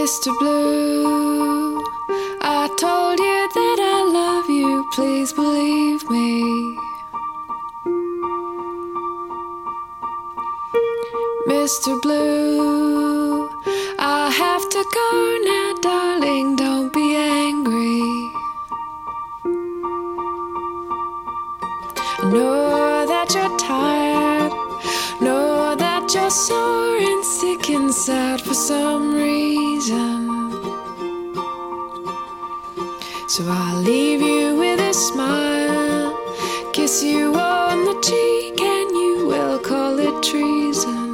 Mr. Blue, I told you that I love you, please believe me. Mr. Blue, I have to go now, darling, don't be angry. I know that you're tired, know that you're sore and sick inside for some reason. So I'll leave you with a smile, kiss you on the cheek, and you will call it treason.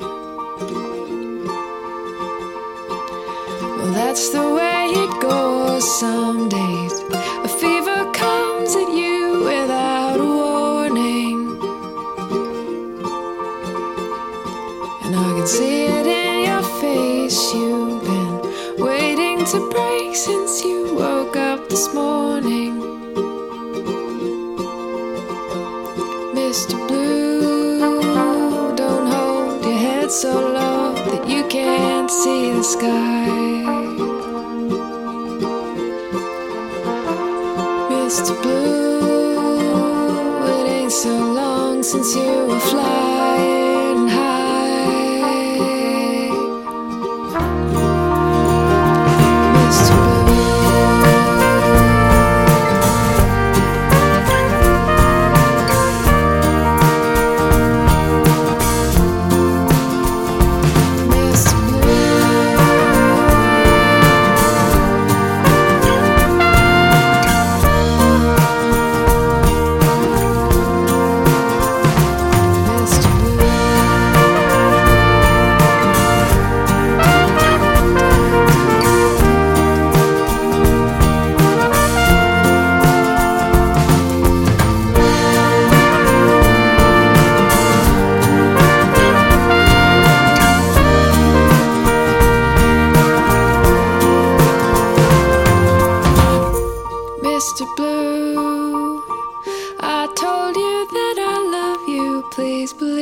Well, that's the way it goes some days. A fever comes at you without a warning, and I can see it in your face. You've been waiting to break since you woke up this morning. Mr. Blue, don't hold your head so low that you can't see the sky. Mr. Blue, it ain't so long since you were flying high. Mr. Mr. Blue, I told you that I love you, please believe.